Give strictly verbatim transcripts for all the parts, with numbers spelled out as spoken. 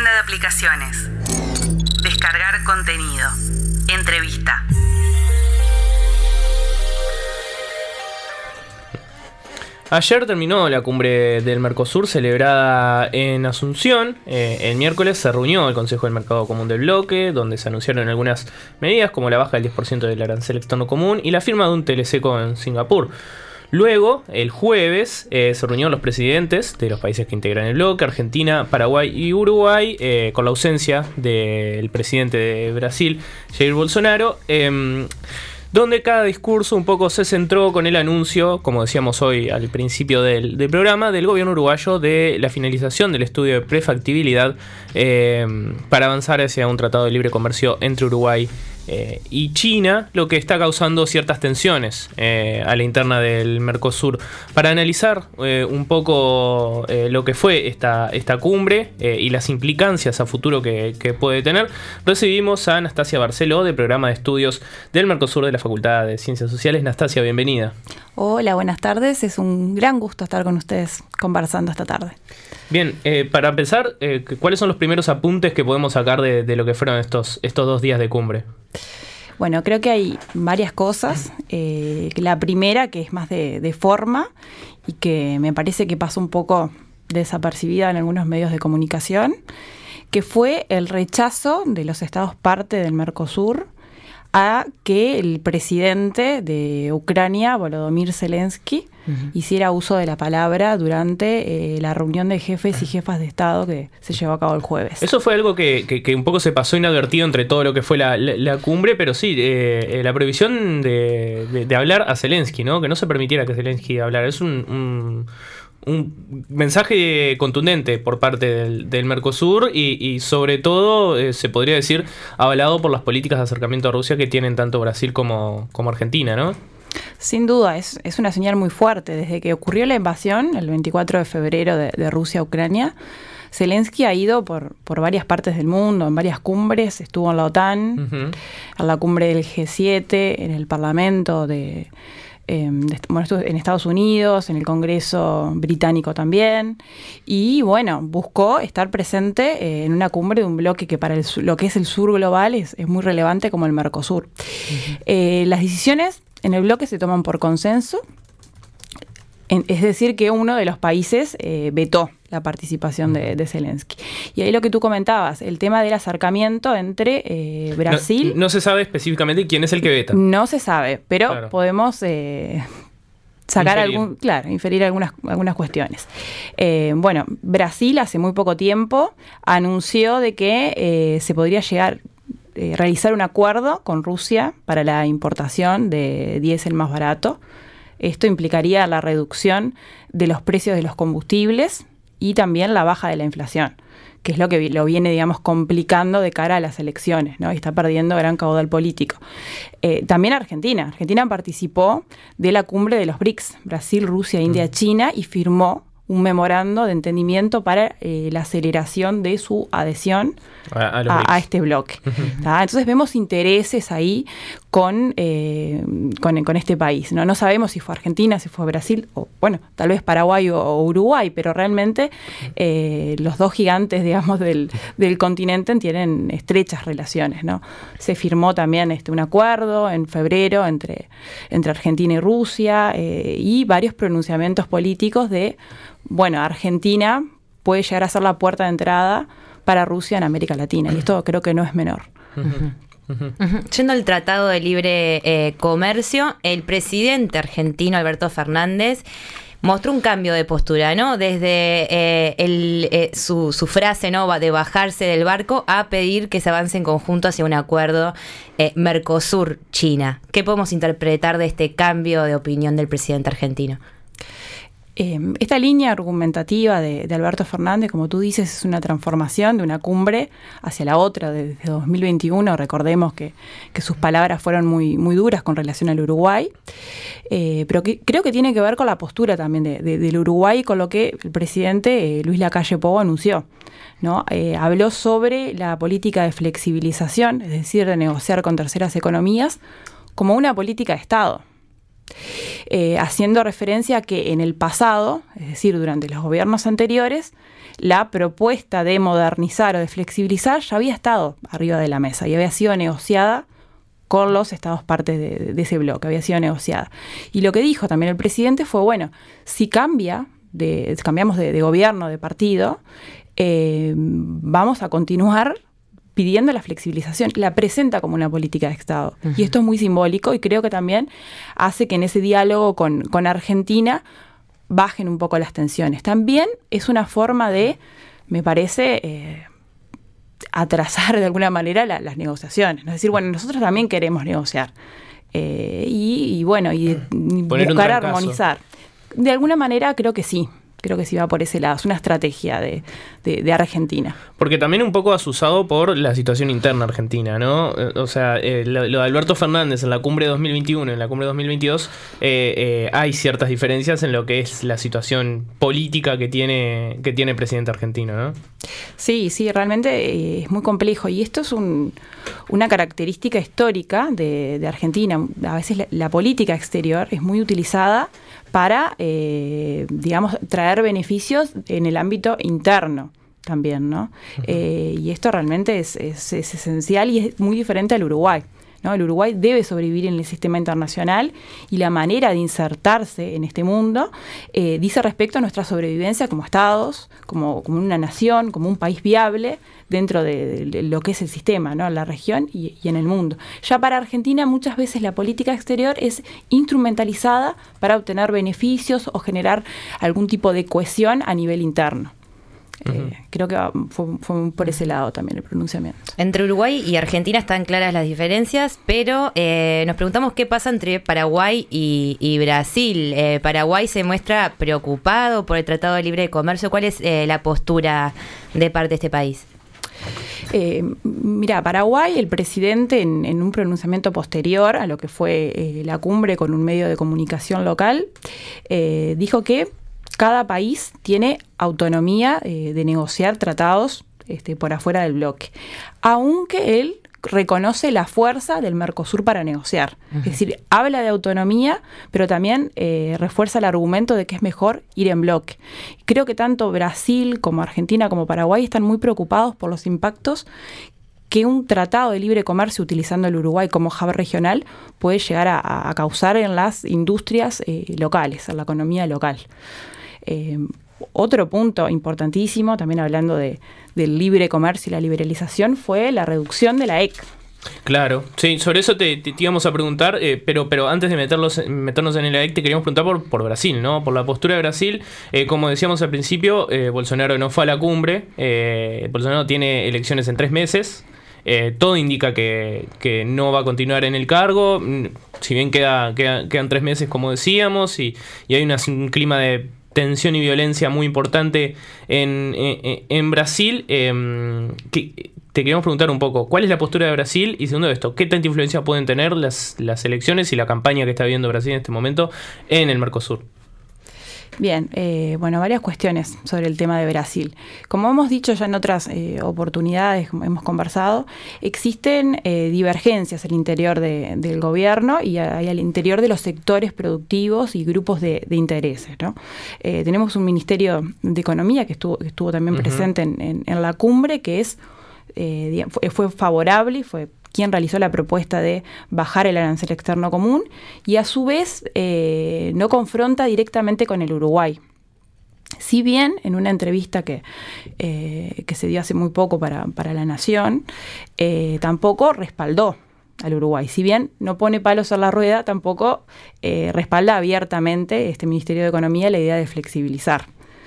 Tienda de aplicaciones. Descargar contenido. Entrevista. Ayer terminó la cumbre del Mercosur celebrada en Asunción. Eh, el miércoles se reunió el Consejo del Mercado Común del Bloque, donde se anunciaron algunas medidas como la baja del diez por ciento del arancel externo común y la firma de un teleseco en Singapur. Luego, el jueves, eh, se reunieron los presidentes de los países que integran el bloque, Argentina, Paraguay y Uruguay, eh, con la ausencia del presidente de Brasil, Jair Bolsonaro, eh, donde cada discurso un poco se centró con el anuncio, como decíamos hoy al principio del, del programa, del gobierno uruguayo de la finalización del estudio de prefactibilidad eh, para avanzar hacia un tratado de libre comercio entre Uruguay Eh, y China, lo que está causando ciertas tensiones eh, a la interna del Mercosur. Para analizar eh, un poco eh, lo que fue esta, esta cumbre eh, y las implicancias a futuro que, que puede tener, recibimos a Anastasia Barceló del programa de estudios del Mercosur de la Facultad de Ciencias Sociales. Anastasia, bienvenida. Hola, buenas tardes. Es un gran gusto estar con ustedes conversando esta tarde. Bien, eh, para empezar, eh, ¿cuáles son los primeros apuntes que podemos sacar de, de lo que fueron estos, estos dos días de cumbre? Bueno, creo que hay varias cosas. Eh, la primera, que es más de, de forma y que me parece que pasó un poco desapercibida en algunos medios de comunicación, que fue el rechazo de los estados parte del Mercosur a que el presidente de Ucrania, Volodymyr Zelensky, uh-huh. hiciera uso de la palabra durante eh, la reunión de jefes y jefas de Estado que se llevó a cabo el jueves. Eso fue algo que, que, que un poco se pasó inadvertido entre todo lo que fue la, la, la cumbre, pero sí, eh, la prohibición de, de, de hablar a Zelensky, ¿no? Que no se permitiera que Zelensky hablara. Es un... un un mensaje contundente por parte del, del Mercosur y, y sobre todo eh, se podría decir avalado por las políticas de acercamiento a Rusia que tienen tanto Brasil como, como Argentina, ¿no? Sin duda, es, es una señal muy fuerte. Desde que ocurrió la invasión, el veinticuatro de febrero de, de Rusia a Ucrania, Zelensky ha ido por, por varias partes del mundo, en varias cumbres, estuvo en la OTAN, uh-huh. en la cumbre del G siete, en el Parlamento de... Eh, bueno, estuvo en Estados Unidos, en el Congreso británico también, y bueno, buscó estar presente eh, en una cumbre de un bloque que para el, lo que es el sur global es, es muy relevante como el Mercosur. Uh-huh. Eh, las decisiones en el bloque se toman por consenso, en, es decir, que uno de los países eh, vetó la participación de, de Zelensky. Y ahí lo que tú comentabas, el tema del acercamiento entre eh, Brasil... No, no se sabe específicamente quién es el que veta. No se sabe, pero claro. podemos eh, sacar inferir. algún... Claro, inferir algunas, algunas cuestiones. Eh, bueno, Brasil hace muy poco tiempo anunció de que eh, se podría llegar... Eh, realizar un acuerdo con Rusia para la importación de diésel más barato. Esto implicaría la reducción de los precios de los combustibles y también la baja de la inflación, que es lo que lo viene, digamos, complicando de cara a las elecciones, ¿no? Y está perdiendo gran caudal político. Eh, también Argentina. Argentina participó de la cumbre de los B R I C S, Brasil, Rusia, India, China, y firmó un memorando de entendimiento para eh, la aceleración de su adhesión a, a, a, a este bloque. Entonces vemos intereses ahí con, eh, con, con este país, ¿no? No sabemos si fue Argentina, si fue Brasil, o bueno, tal vez Paraguay o, o Uruguay, pero realmente eh, los dos gigantes, digamos, del, del continente tienen estrechas relaciones, ¿no? Se firmó también este, un acuerdo en febrero entre, entre Argentina y Rusia eh, y varios pronunciamientos políticos de bueno, Argentina puede llegar a ser la puerta de entrada para Rusia en América Latina, y esto creo que no es menor. Uh-huh. Uh-huh. Uh-huh. Yendo al Tratado de Libre eh, Comercio, el presidente argentino Alberto Fernández mostró un cambio de postura, ¿no? Desde eh, el, eh, su, su frase, ¿no?, de bajarse del barco a pedir que se avance en conjunto hacia un acuerdo eh, Mercosur-China. ¿Qué podemos interpretar de este cambio de opinión del presidente argentino? Eh, esta línea argumentativa de, de Alberto Fernández, como tú dices, es una transformación de una cumbre hacia la otra desde dos mil veintiuno. Recordemos que, que sus palabras fueron muy, muy duras con relación al Uruguay, eh, pero que, creo que tiene que ver con la postura también de, de, del Uruguay y con lo que el presidente eh, Luis Lacalle Pou anunció, ¿no? Eh, habló sobre la política de flexibilización, es decir, de negociar con terceras economías, como una política de Estado. Eh, haciendo referencia a que en el pasado, es decir, durante los gobiernos anteriores, la propuesta de modernizar o de flexibilizar ya había estado arriba de la mesa y había sido negociada con los estados partes de, de ese bloque, había sido negociada. Y lo que dijo también el presidente fue, bueno, si cambia, de, cambiamos de, de gobierno, de partido, eh, vamos a continuar pidiendo la flexibilización. La presenta como una política de Estado. Uh-huh. Y esto es muy simbólico y creo que también hace que en ese diálogo con, con Argentina bajen un poco las tensiones. También es una forma de, me parece... Eh, atrasar de alguna manera la, las negociaciones, ¿no? Es decir, bueno, nosotros también queremos negociar eh, y, y bueno, y, y buscar armonizar. De alguna manera creo que sí, creo que sí va por ese lado, es una estrategia de, de, de Argentina. Porque también un poco asusado por la situación interna argentina, ¿no? O sea, eh, lo, lo de Alberto Fernández en la cumbre dos mil veintiuno, en la cumbre dos mil veintidós, eh, eh, hay ciertas diferencias en lo que es la situación política que tiene, que tiene el presidente argentino, ¿no? Sí, sí, realmente eh, es muy complejo y esto es un, una característica histórica de, de Argentina. A veces la, la política exterior es muy utilizada para, eh, digamos, traer beneficios en el ámbito interno también, ¿no? Uh-huh. Eh, y esto realmente es, es, es esencial y es muy diferente al Uruguay, ¿no? El Uruguay debe sobrevivir en el sistema internacional y la manera de insertarse en este mundo eh, dice respecto a nuestra sobrevivencia como estados, como, como una nación, como un país viable dentro de, de lo que es el sistema, ¿no? En la región y, y en el mundo. Ya para Argentina muchas veces la política exterior es instrumentalizada para obtener beneficios o generar algún tipo de cohesión a nivel interno. Uh-huh. Eh, creo que fue, fue por ese lado también el pronunciamiento. Entre Uruguay y Argentina están claras las diferencias, pero eh, nos preguntamos qué pasa entre Paraguay y, y Brasil. Eh, Paraguay se muestra preocupado por el Tratado de Libre Comercio. ¿Cuál es eh, la postura de parte de este país? Eh, mira, Paraguay, el presidente en, en un pronunciamiento posterior a lo que fue eh, la cumbre con un medio de comunicación local, eh, dijo que cada país tiene autonomía eh, de negociar tratados este, por afuera del bloque, aunque él reconoce la fuerza del Mercosur para negociar. Uh-huh. Es decir, habla de autonomía, pero también eh, refuerza el argumento de que es mejor ir en bloque. Creo que tanto Brasil como Argentina como Paraguay están muy preocupados por los impactos que un tratado de libre comercio utilizando el Uruguay como hub regional puede llegar a, a causar en las industrias eh, locales, en la economía local. Eh, otro punto importantísimo, también hablando de, del libre comercio y la liberalización, fue la reducción de la E C. Claro, sí, sobre eso te, te, te íbamos a preguntar, eh, pero, pero antes de meterlos, meternos en el A E C te queríamos preguntar por, por Brasil, ¿no? Por la postura de Brasil. Eh, como decíamos al principio, eh, Bolsonaro no fue a la cumbre, eh, Bolsonaro tiene elecciones en tres meses. Eh, todo indica que, que no va a continuar en el cargo, si bien queda, queda, quedan tres meses como decíamos, y, y hay una, un clima de tensión y violencia muy importante en, en, en Brasil. Eh, que, te queríamos preguntar un poco, ¿cuál es la postura de Brasil? Y segundo esto, ¿qué tanta influencia pueden tener las, las elecciones y la campaña que está viviendo Brasil en este momento en el Mercosur? Bien, eh, bueno, varias cuestiones sobre el tema de Brasil. Como hemos dicho ya en otras eh, oportunidades, hemos conversado, existen eh, divergencias al interior de, del gobierno y, a, y al interior de los sectores productivos y grupos de, de intereses, ¿no? Eh, tenemos un Ministerio de Economía que estuvo, que estuvo también uh-huh. presente en, en, en la cumbre, que es eh, digamos, fue, fue favorable y fue quien realizó la propuesta de bajar el arancel externo común y a su vez eh, no confronta directamente con el Uruguay. Si bien en una entrevista que, eh, que se dio hace muy poco para, para La Nación, eh, tampoco respaldó al Uruguay. Si bien no pone palos en la rueda, tampoco eh, respalda abiertamente este Ministerio de Economía la idea de flexibilizar.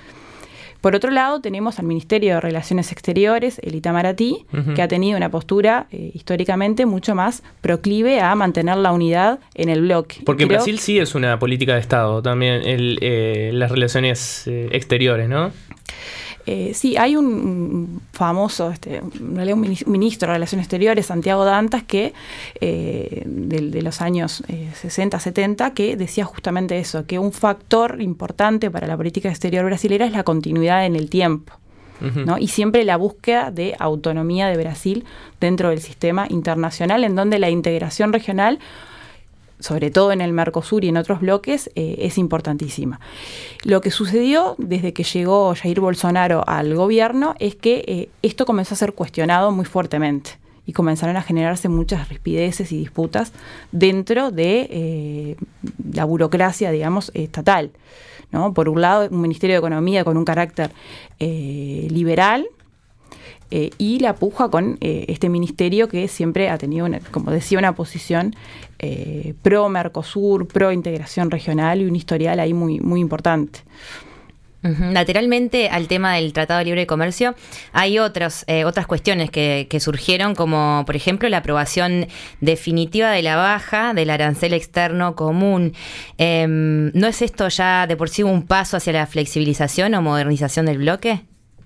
Por otro lado, tenemos al Ministerio de Relaciones Exteriores, el Itamaraty, uh-huh. que ha tenido una postura eh, históricamente mucho más proclive a mantener la unidad en el bloque. Porque Creo, Brasil sí es una política de Estado, también el, eh, las relaciones eh, exteriores, ¿no? Eh, sí, hay un famoso, este, un ministro de Relaciones Exteriores, Santiago Dantas, que eh, de, de los años eh, sesenta, setenta, que decía justamente eso, que un factor importante para la política exterior brasilera es la continuidad en el tiempo, uh-huh. ¿no? Y siempre la búsqueda de autonomía de Brasil dentro del sistema internacional, en donde la integración regional sobre todo en el Mercosur y en otros bloques, eh, es importantísima. Lo que sucedió desde que llegó Jair Bolsonaro al gobierno es que eh, esto comenzó a ser cuestionado muy fuertemente y comenzaron a generarse muchas rispideces y disputas dentro de eh, la burocracia, digamos, estatal, ¿no? Por un lado, un Ministerio de Economía con un carácter eh, liberal, Eh, y la puja con eh, este ministerio que siempre ha tenido, una, como decía, una posición eh, pro Mercosur, pro integración regional y un historial ahí muy, muy importante. Uh-huh. Lateralmente al tema del Tratado de Libre Comercio hay otros, eh, otras cuestiones que, que surgieron, como por ejemplo la aprobación definitiva de la baja del arancel externo común. Eh, ¿No es esto ya de por sí un paso hacia la flexibilización o modernización del bloque?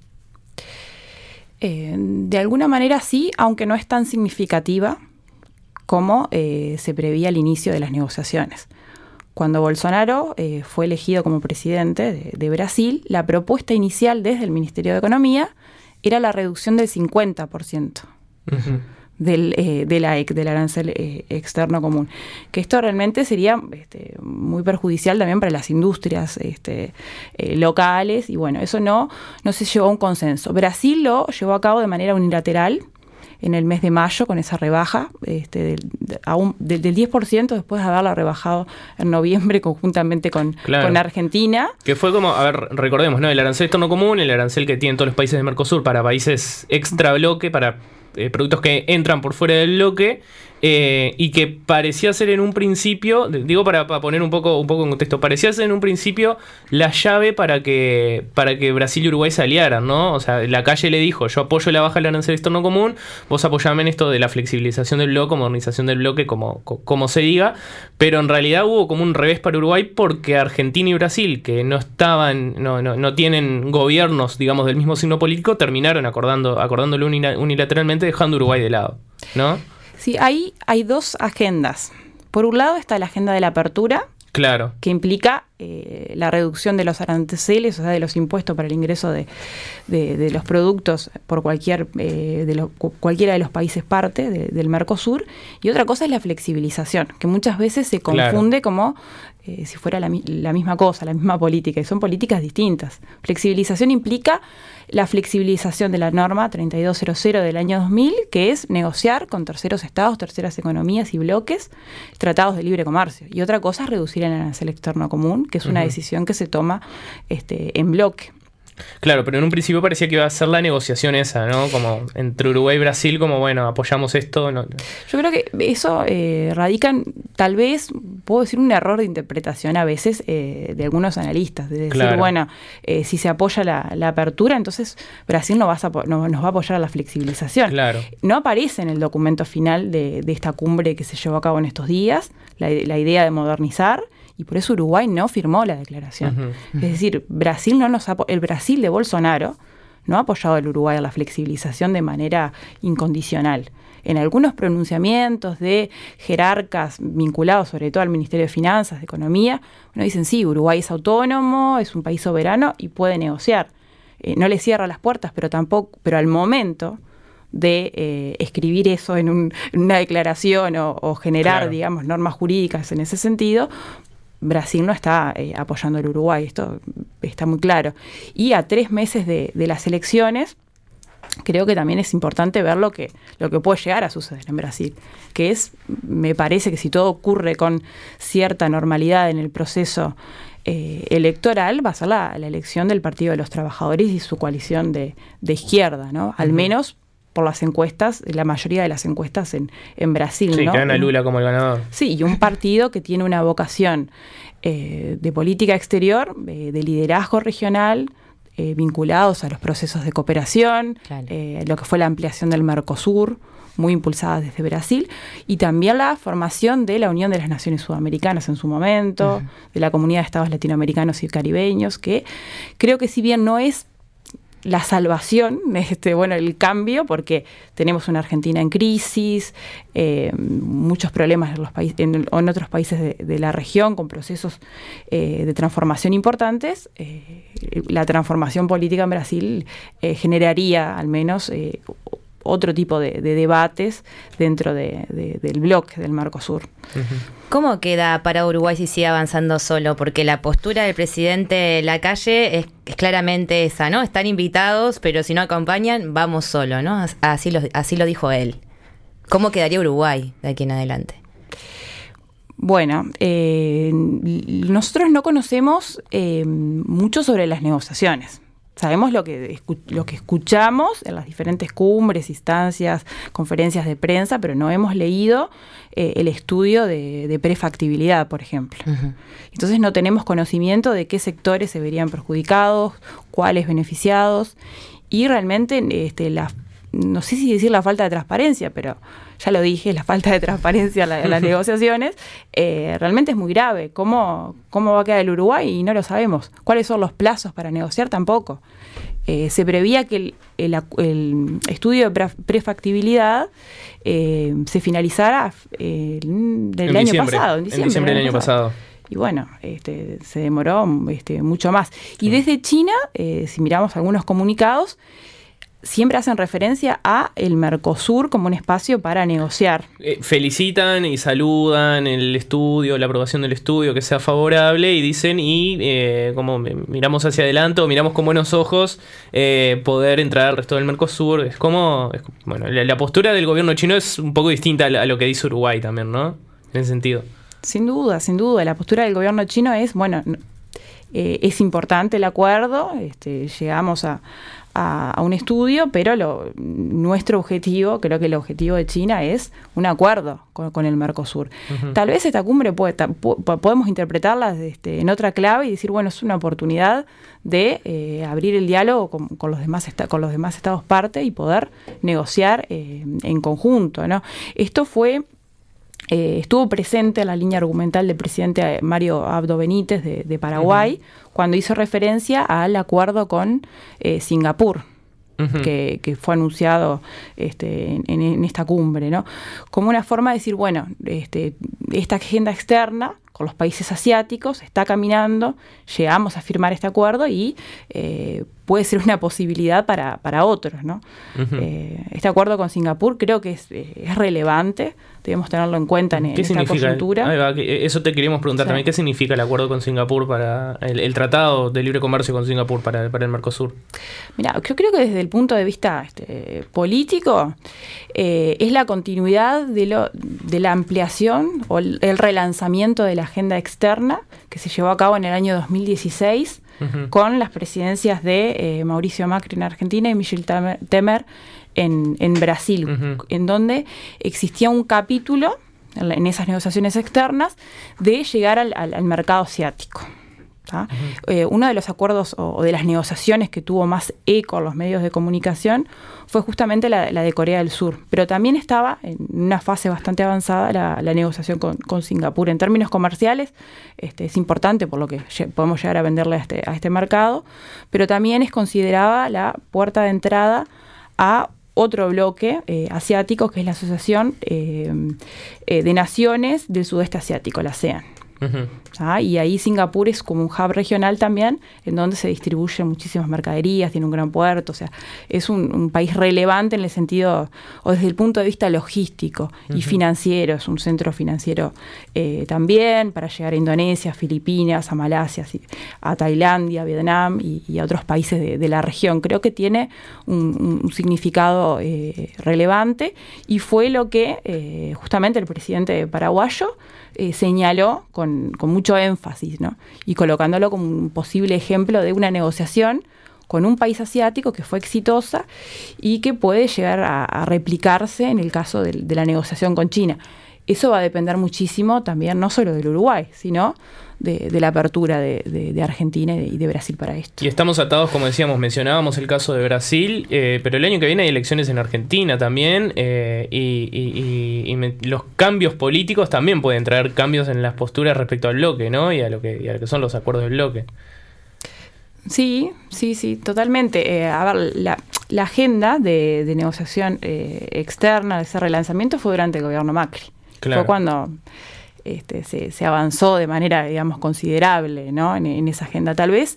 Eh, de alguna manera sí, aunque no es tan significativa como eh, se preveía al inicio de las negociaciones. Cuando Bolsonaro eh, fue elegido como presidente de, de Brasil, la propuesta inicial desde el Ministerio de Economía era la reducción del cincuenta por ciento uh-huh. del, eh, de la, del arancel eh, externo común. Que esto realmente sería este, muy perjudicial también para las industrias este, eh, locales, y bueno, eso no, no se llevó a un consenso. Brasil lo llevó a cabo de manera unilateral en el mes de mayo con esa rebaja este, del, de, aún, del, del diez por ciento después de haberla rebajado en noviembre conjuntamente con, claro. con Argentina. Que fue como, a ver, recordemos, ¿no? El arancel externo común, el arancel que tienen todos los países de Mercosur para países extra bloque, para eh, productos que entran por fuera del bloque, eh, y que parecía ser en un principio, digo para, para poner un poco, un poco en contexto, parecía ser en un principio la llave para que, para que Brasil y Uruguay se aliaran, ¿no? O sea, la calle le dijo, yo apoyo la baja del arancel externo común, vos apoyame en esto de la flexibilización del bloque, modernización del bloque, como, como se diga, pero en realidad hubo como un revés para Uruguay porque Argentina y Brasil, que no estaban, no, no, no tienen gobiernos, digamos, del mismo signo político, terminaron acordando, acordándolo unilateralmente, dejando Uruguay de lado, ¿no? Sí, ahí hay dos agendas. Por un lado está la agenda de la apertura, claro, que implica eh, la reducción de los aranceles, o sea, de los impuestos para el ingreso de, de, de los productos por cualquier eh, de lo, cualquiera de los países parte de, del Mercosur. Y otra cosa es la flexibilización, que muchas veces se confunde claro. como eh, si fuera la, la misma cosa, la misma política, y son políticas distintas. Flexibilización implica la flexibilización de la norma treinta y dos cero cero del año dos mil, que es negociar con terceros estados, terceras economías y bloques tratados de libre comercio. Y otra cosa es reducir el arancel externo común, que es una uh-huh. decisión que se toma este, en bloque. Claro, pero en un principio parecía que iba a ser la negociación esa, ¿no? Como entre Uruguay y Brasil, como bueno, apoyamos esto. No. Yo creo que eso eh, radica en, tal vez, puedo decir, un error de interpretación a veces eh, de algunos analistas, de decir, claro. bueno, eh, si se apoya la, la apertura, entonces Brasil no, vas a, no nos va a apoyar a la flexibilización. Claro. No aparece en el documento final de, de esta cumbre que se llevó a cabo en estos días, la, la idea de modernizar, y por eso Uruguay no firmó la declaración. Uh-huh, uh-huh. Es decir, Brasil no nos apo- el Brasil de Bolsonaro no ha apoyado al Uruguay a la flexibilización de manera incondicional. En algunos pronunciamientos de jerarcas vinculados sobre todo al Ministerio de Finanzas, de Economía, bueno, dicen sí, Uruguay es autónomo, es un país soberano y puede negociar. Eh, no le cierra las puertas, pero tampoco, pero al momento de eh, escribir eso en, un, en una declaración o, o generar, claro. digamos, normas jurídicas en ese sentido, Brasil no está eh, apoyando al Uruguay, esto está muy claro. Y a tres meses de, de las elecciones, creo que también es importante ver lo que, lo que puede llegar a suceder en Brasil, que es, me parece que si todo ocurre con cierta normalidad en el proceso eh, electoral, va a ser la, la elección del Partido de los Trabajadores y su coalición de, de izquierda, ¿no? Al uh-huh. menos por las encuestas, la mayoría de las encuestas en, en Brasil. Sí, ¿no? que gana Lula como el ganador. Sí, y un partido que tiene una vocación eh, de política exterior, eh, de liderazgo regional, eh, vinculados a los procesos de cooperación, claro. eh, lo que fue la ampliación del Mercosur, muy impulsada desde Brasil, y también la formación de la Unión de las Naciones Sudamericanas en su momento, uh-huh. de la Comunidad de Estados Latinoamericanos y Caribeños, que creo que si bien no es la salvación, este, bueno, el cambio, porque tenemos una Argentina en crisis, eh, muchos problemas en, los países, en, en otros países de, de la región con procesos eh, de transformación importantes, eh, la transformación política en Brasil eh, generaría al menos eh, otro tipo de, de debates dentro de, de, del bloque del Mercosur. Uh-huh. ¿Cómo queda para Uruguay si sigue avanzando solo? Porque la postura del presidente Lacalle es, es claramente esa, ¿no? Están invitados, pero si no acompañan, vamos solo, ¿no? Así lo, así lo dijo él. ¿Cómo quedaría Uruguay de aquí en adelante? Bueno, eh, nosotros no conocemos eh, mucho sobre las negociaciones. Sabemos lo que, lo que escuchamos en las diferentes cumbres, instancias, conferencias de prensa, pero no hemos leído eh, el estudio de, de prefactibilidad, por ejemplo. Uh-huh. Entonces no tenemos conocimiento de qué sectores se verían perjudicados, cuáles beneficiados, y realmente este, la, no sé si decir la falta de transparencia, pero ya lo dije, la falta de transparencia en, la, en las negociaciones, eh, realmente es muy grave. ¿Cómo, ¿Cómo va a quedar el Uruguay? Y no lo sabemos. ¿Cuáles son los plazos para negociar? Tampoco. Eh, se preveía que el, el, el estudio de prefactibilidad eh, se finalizara eh, del año diciembre, pasado, en diciembre, en diciembre del año pasado. pasado. Y bueno, este, se demoró este, mucho más. Y sí. Desde China, eh, si miramos algunos comunicados, siempre hacen referencia a el Mercosur como un espacio para negociar. Eh, felicitan y saludan el estudio, la aprobación del estudio, que sea favorable, y dicen, y eh, como miramos hacia adelante o miramos con buenos ojos eh, poder entrar al resto del Mercosur. Es como, es, bueno, la, la postura del gobierno chino es un poco distinta a, a lo que dice Uruguay también, ¿no? En ese sentido. Sin duda, sin duda. La postura del gobierno chino es, bueno, eh, es importante el acuerdo, este, llegamos a A, a un estudio, pero lo, nuestro objetivo, creo que el objetivo de China es un acuerdo con, con el Mercosur. Uh-huh. Tal vez esta cumbre puede, po, podemos interpretarla este, en otra clave y decir, bueno, es una oportunidad de eh, abrir el diálogo con, con, los demás esta, con los demás estados parte y poder negociar eh, en conjunto, ¿no? Esto fue... Eh, estuvo presente en la línea argumental del presidente Mario Abdo Benítez de, de Paraguay, uh-huh. cuando hizo referencia al acuerdo con eh, Singapur, uh-huh. que, que fue anunciado este, en, en esta cumbre, ¿no? Como una forma de decir, bueno, este, esta agenda externa con los países asiáticos está caminando, llegamos a firmar este acuerdo y eh, puede ser una posibilidad para, para otros, ¿no? Uh-huh. Eh, este acuerdo con Singapur creo que es, eh, es relevante, debemos tenerlo en cuenta en, en esta coyuntura. Ahí va, eso te queríamos preguntar, sí. También, ¿qué significa el acuerdo con Singapur para el, el tratado de libre comercio con Singapur para, para el Mercosur? Mira, yo creo que desde el punto de vista este, político eh, es la continuidad de, lo, de la ampliación o el, el relanzamiento de la agenda externa que se llevó a cabo en el año dos mil dieciséis uh-huh. con las presidencias de eh, Mauricio Macri en Argentina y Michel Temer en, en Brasil, uh-huh. en donde existía un capítulo en, en esas negociaciones externas de llegar al, al, al mercado asiático. Uh-huh. Eh, uno de los acuerdos o, o de las negociaciones que tuvo más eco en los medios de comunicación fue justamente la, la de Corea del Sur, pero también estaba en una fase bastante avanzada la, la negociación con, con Singapur. En términos comerciales este, es importante por lo que podemos llegar a venderle a este, a este mercado, pero también es considerada la puerta de entrada a otro bloque eh, asiático, que es la Asociación eh, eh, de Naciones del Sudeste Asiático, la ASEAN. Uh-huh. ¿Ah? Y ahí Singapur es como un hub regional también, en donde se distribuyen muchísimas mercaderías, tiene un gran puerto, o sea, es un, un país relevante en el sentido, o desde el punto de vista logístico uh-huh. y financiero, es un centro financiero eh, también, para llegar a Indonesia, Filipinas, a Malasia, a Tailandia, a Vietnam y, y a otros países de, de la región. Creo que tiene un, un significado eh, relevante, y fue lo que eh, justamente el presidente paraguayo Eh, señaló con, con mucho énfasis, ¿no? Y colocándolo como un posible ejemplo de una negociación con un país asiático que fue exitosa y que puede llegar a, a replicarse en el caso de, de la negociación con China. Eso va a depender muchísimo también, no solo del Uruguay, sino de, de la apertura de, de, de Argentina y de, y de Brasil para esto. Y estamos atados, como decíamos, mencionábamos el caso de Brasil, eh, pero el año que viene hay elecciones en Argentina también, eh, y, y, y, y me, los cambios políticos también pueden traer cambios en las posturas respecto al bloque, ¿no? Y a lo que, y a lo que son los acuerdos del bloque. Sí, sí, sí, totalmente. Eh, a ver, la, la agenda de, de negociación eh, externa, de ese relanzamiento, fue durante el gobierno Macri. Claro. Fue cuando este, se, se avanzó de manera, digamos, considerable, ¿no? en, en esa agenda. Tal vez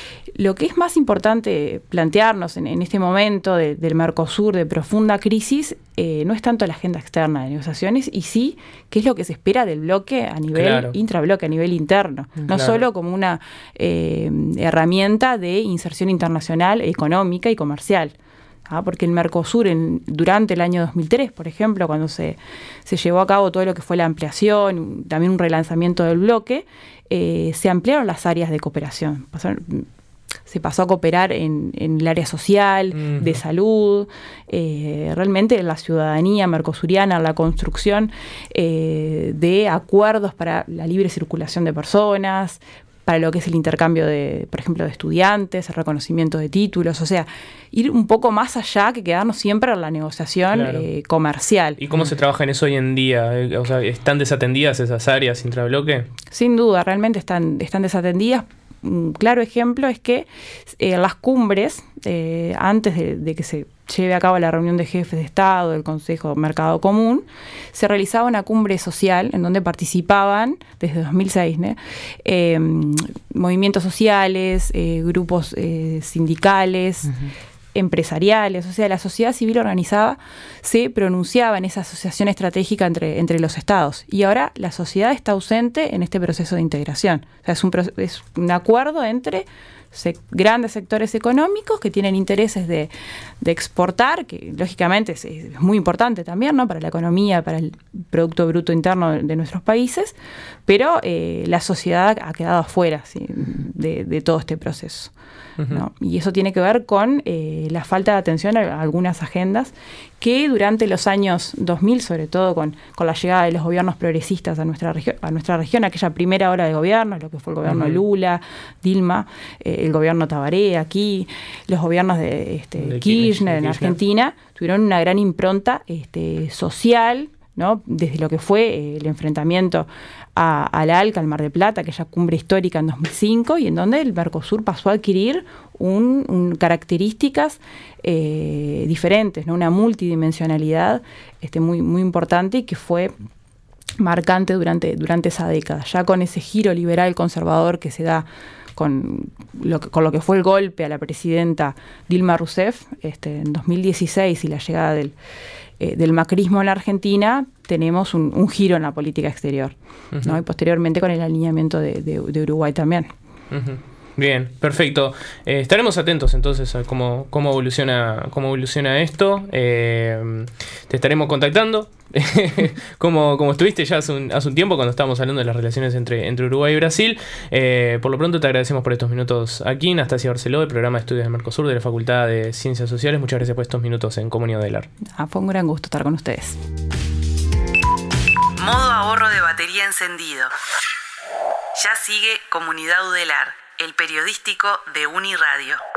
lo que es más importante plantearnos en, en este momento de, del Mercosur de profunda crisis eh, no es tanto la agenda externa de negociaciones, y sí qué es lo que se espera del bloque a nivel claro. intrabloque, a nivel interno, no claro. solo como una eh, herramienta de inserción internacional, económica y comercial. ¿Ah? Porque el Mercosur, en, durante el año dos mil tres, por ejemplo, cuando se, se llevó a cabo todo lo que fue la ampliación, también un relanzamiento del bloque, eh, se ampliaron las áreas de cooperación. Pasaron, se pasó a cooperar en, en el área social, uh-huh. de salud, eh, realmente la ciudadanía mercosuriana, la construcción eh, de acuerdos para la libre circulación de personas, para lo que es el intercambio de, por ejemplo, de estudiantes, el reconocimiento de títulos, o sea, ir un poco más allá que quedarnos siempre en la negociación claro. eh, comercial. ¿Y cómo se trabaja en eso hoy en día? O sea, ¿están desatendidas esas áreas intrabloque? Sin duda, realmente están, están desatendidas. Un claro ejemplo es que eh, las cumbres, eh, antes de, de que se lleve a cabo la reunión de jefes de Estado del Consejo Mercado Común, se realizaba una cumbre social en donde participaban, desde dos mil seis, ¿no? eh, movimientos sociales, eh, grupos eh, sindicales, uh-huh. empresariales, o sea, la sociedad civil organizada se pronunciaba en esa asociación estratégica entre, entre los estados, y ahora la sociedad está ausente en este proceso de integración. O sea, es un, es un acuerdo entre se, grandes sectores económicos que tienen intereses de, de exportar, que lógicamente es, es muy importante también, ¿no? Para la economía, para el Producto Bruto Interno de, de nuestros países, pero eh, la sociedad ha quedado afuera, ¿sí? de, de todo este proceso. Uh-huh. ¿No? Y eso tiene que ver con eh, la falta de atención a algunas agendas que durante los años dos mil, sobre todo con, con la llegada de los gobiernos progresistas a nuestra región, a nuestra región, aquella primera ola de gobierno, lo que fue el gobierno uh-huh. Lula, Dilma, eh, el gobierno Tabaré aquí, los gobiernos de, este, de Kirchner en Argentina, tuvieron una gran impronta este, social, ¿no? Desde lo que fue eh, el enfrentamiento a, al ALCA, al Mar del Plata, aquella cumbre histórica en dos mil cinco, y en donde el Mercosur pasó a adquirir un, un características eh, diferentes, ¿no? Una multidimensionalidad este, muy, muy importante, y que fue marcante durante, durante esa década. Ya con ese giro liberal conservador que se da con lo que, con lo que fue el golpe a la presidenta Dilma Rousseff este, en dos mil dieciséis, y la llegada del Eh, del macrismo en la Argentina, tenemos un, un giro en la política exterior, uh-huh. ¿no? Y posteriormente con el alineamiento de, de, de Uruguay también. Uh-huh. Bien, perfecto. Eh, estaremos atentos entonces a cómo, cómo evoluciona, cómo evoluciona esto. Eh, te estaremos contactando. como, como estuviste ya hace un, hace un tiempo cuando estábamos hablando de las relaciones entre, entre Uruguay y Brasil. Eh, por lo pronto te agradecemos por estos minutos aquí. Nastasia Barceló, del programa de estudios del Mercosur de la Facultad de Ciencias Sociales. Muchas gracias por estos minutos en Comunidad del Ar. Ah, fue un gran gusto estar con ustedes. Modo ahorro de batería encendido. Ya sigue Comunidad Udelar, el periodístico de Uniradio.